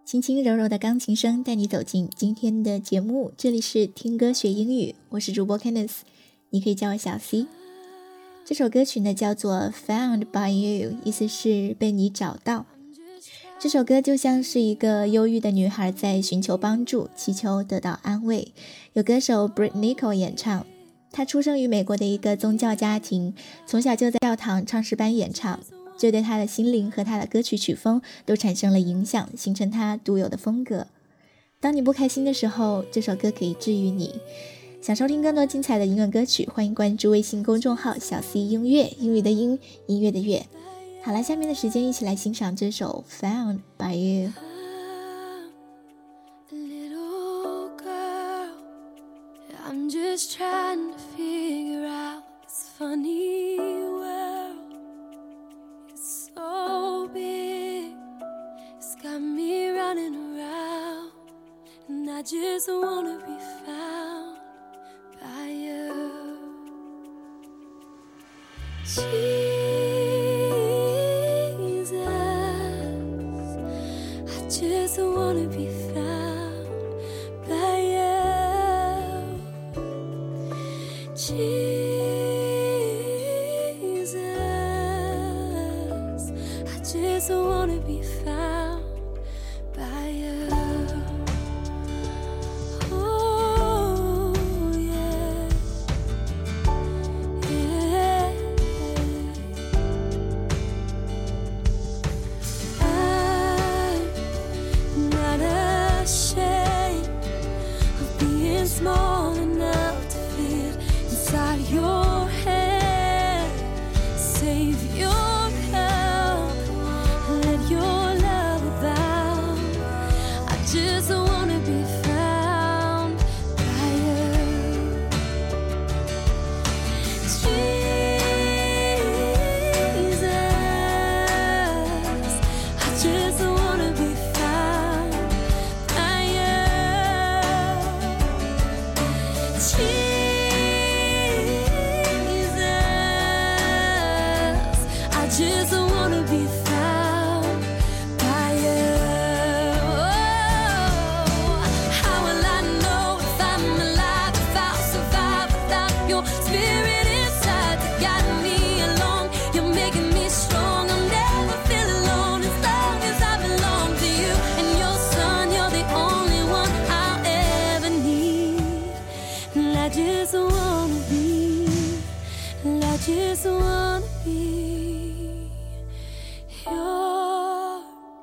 轻轻柔柔的钢琴声带你走进今天的节目，这里是听歌学英语，我是主播 Candice， 你可以叫我小 C。 这首歌曲呢叫做 Found by You， 意思是被你找到。这首歌就像是一个忧郁的女孩在寻求帮助，祈求得到安慰，由歌手 Britney Nicole 演唱。她出生于美国的一个宗教家庭，从小就在教堂唱诗班演唱，这对她的心灵和她的歌曲曲风都产生了影响，形成她独有的风格。当你不开心的时候，这首歌可以治愈你。想收听更多精彩的英文歌曲，欢迎关注微信公众号小 C 音乐，英语的英，音乐的乐。好了，下面的时间一起来欣赏这首 Found by You。 Little girl, I'm just trying to figure out this funny world. It's so big, it's got me running around, and I just wanna be found by you. Just wanna be found by you. Jesus, I just wanna be found by you. Oh yeah, yeah. Not ashamed of being small enough to fit inside your head. Save your help, let your love abound. I just wanna be found by you. Jesus, I just wanna be found by you. Jesus, I just wanna be found by you. How will I know if I'm alive, if I'll survive without your spirit inside to guide me along? You're making me strong, I'll never feel alone as long as I belong to you and your son. You're the only one I'll ever need, and I just wanna be, and I just wanna be your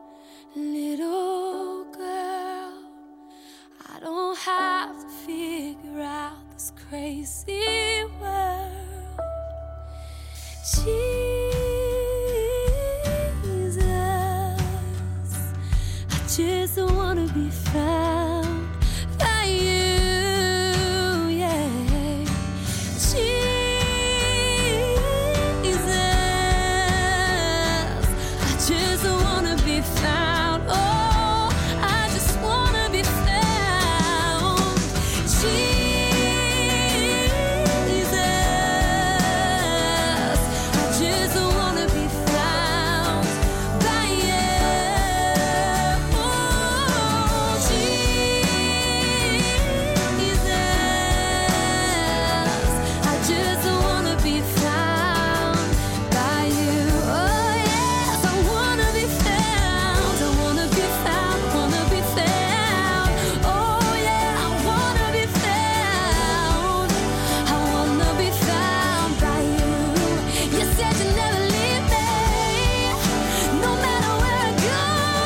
little girl. I don't have to figure out this crazy world. Jesus, I just wanna be found by you, yeah. Jesus, I just wanna be found. Oh, I just wanna be found. Jesus, I just wanna be found by you. Oh, Jesus, I just wanna be found by you. Oh yes, I wanna be found. I wanna be found, wanna be found. Oh yeah, I wanna be found. I wanna be found by you. You said you'd never leave me, no matter where I go.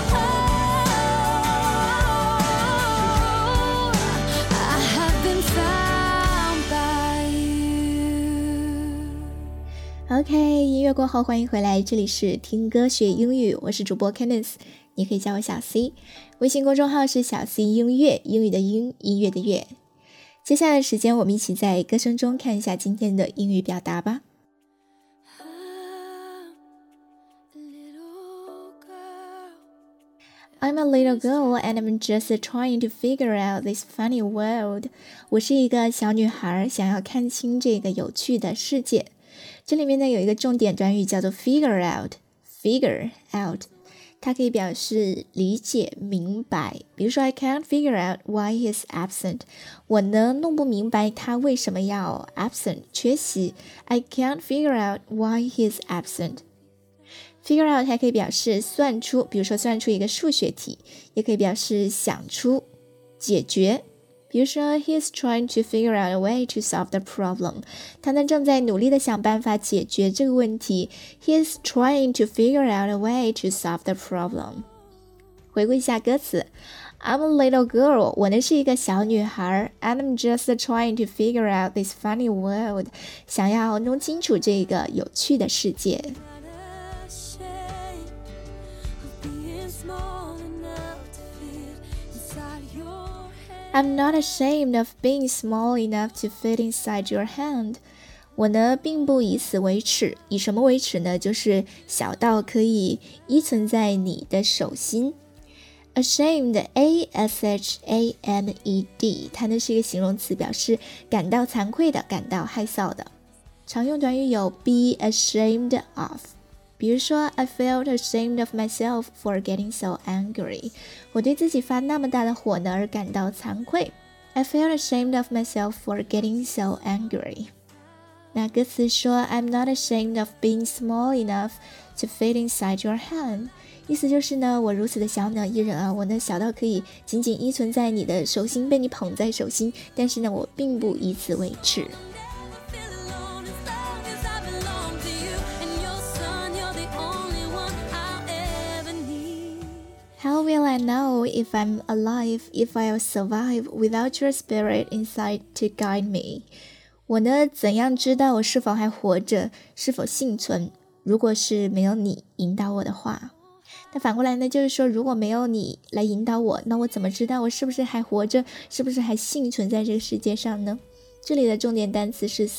I have been found by you. OK， 音乐过后欢迎回来，这里是听歌学英语，我是主播 Candice， 你可以叫我小 C， 微信公众号是小 C 音乐，英语的英，音乐的乐。接下来的时間我們一起在歌聲中看一下今天的英語表達吧。I'm a little girl and I'm just trying to figure out this funny world. 我是一个小女孩，想要看清这个有趣的世界。这里面呢有一个重点短语叫做 figure out， figure out。 它可以表示理解、明白。比如说 I can't figure out why he's absent， 我呢弄不明白他为什么要 absent 缺席。I can't figure out why he's absent。Figure out 还可以表示算出，比如说算出一个数学题，也可以表示想出、解决。比如说 He's trying to figure out a way to solve the problem， 他呢正在努力的想办法解决这个问题。He's trying to figure out a way to solve the problem。 回顾一下歌词， I'm a little girl， 我呢是一个小女孩。 I'm just trying to figure out this funny world， 想要弄清楚这个有趣的世界。I'm not ashamed of being small enough to fit inside your hand。 我呢并不以此为耻，以什么为耻呢？就是小到可以依存在你的手心。Ashamed A-S-H-A-M-E-D， 它呢是一个形容词，表示感到惭愧的，感到害臊的。常用短语有 be ashamed of，比如说 I felt ashamed of myself for getting so angry， 我对自己发那么大的火呢而感到惭愧。 I felt ashamed of myself for getting so angry。 那歌词说 I'm not ashamed of being small enough to fit inside your hand， 意思就是呢，我如此的小鸟依人啊，我呢小到可以仅仅依存在你的手心，被你捧在手心，但是呢我并不以此为耻。How will I know if I'm alive, if I'll survive without your spirit inside to guide me？ 我呢，怎样知道我是否还活着，是否幸存？如果是没有你引导我的话，那反过来呢，就是说，如果没有你来引导我，那我怎么知道我是不是还活着，是不是还幸存在这个世界上呢？这里的重点单词是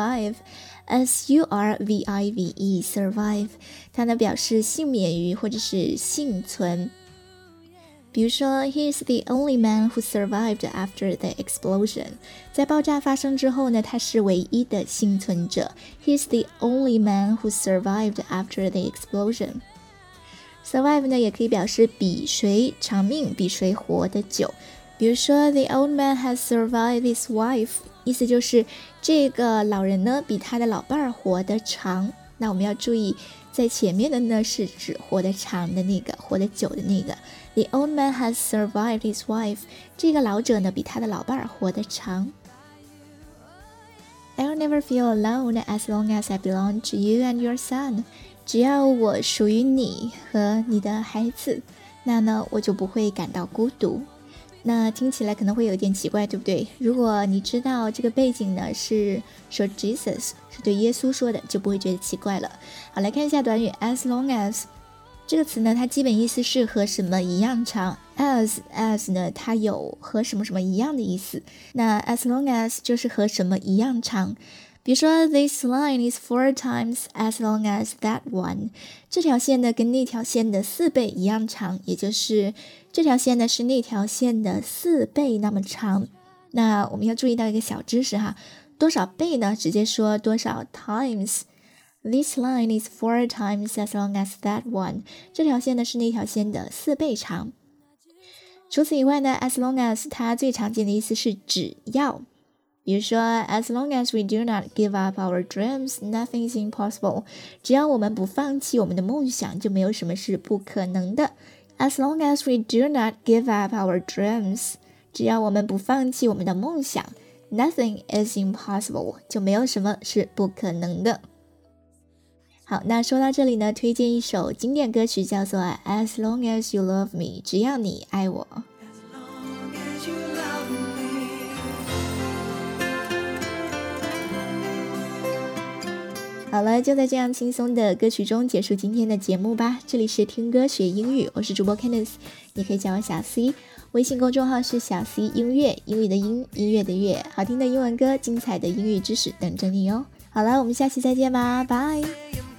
survive，S-U-R-V-I-V-E， survive， 它呢表示幸免于或者是幸存。比如说 He is the only man who survived after the explosion， 在爆炸发生之后呢，他是唯一的幸存者。 He is the only man who survived after the explosion。 Survive 呢也可以表示比谁长命，比谁活得久。比如说 The old man has survived his wife， 意思就是这个老人呢比他的老伴儿活得长。那我们要注意，在前面的呢是指活得长的那个，活得久的那个。The old man has survived his wife， 这个老者呢比他的老伴儿活得长。I'll never feel alone as long as I belong to you and your son。 只要我属于你和你的孩子，那呢我就不会感到孤独。那听起来可能会有点奇怪，对不对？如果你知道这个背景呢是说 Jesus 是对耶稣说的，就不会觉得奇怪了。好，来看一下短语 as long as 这个词呢，它基本意思是和什么一样长。as 呢，它有和什么什么一样的意思。那 as long as 就是和什么一样长。比如说 This line is 4 times as long as that one， 这条线呢跟那条线的4倍一样长，也就是这条线呢是那条线的4倍那么长。那我们要注意到一个小知识哈，多少倍呢？直接说多少 times。This line is 4 times as long as that one， 这条线呢是那条线的4倍长。除此以外呢 as long as 它最常见的意思是只要。比如说 As long as we do not give up our dreams, nothing is impossible。 只要我们不放弃我们的梦想，就没有什么是不可能的。As long as we do not give up our dreams， 只要我们不放弃我们的梦想， nothing is impossible， 就没有什么是不可能的。好，那说到这里呢，推荐一首经典歌曲叫做 As long as you love me， 只要你爱我。好了，就在这样轻松的歌曲中结束今天的节目吧。这里是听歌学英语，我是主播 Candice， 你可以叫我小 C， 微信公众号是小 C 音乐，英语的英，音乐的乐，好听的英文歌，精彩的英语知识等着你哦。好了，我们下期再见吧，拜。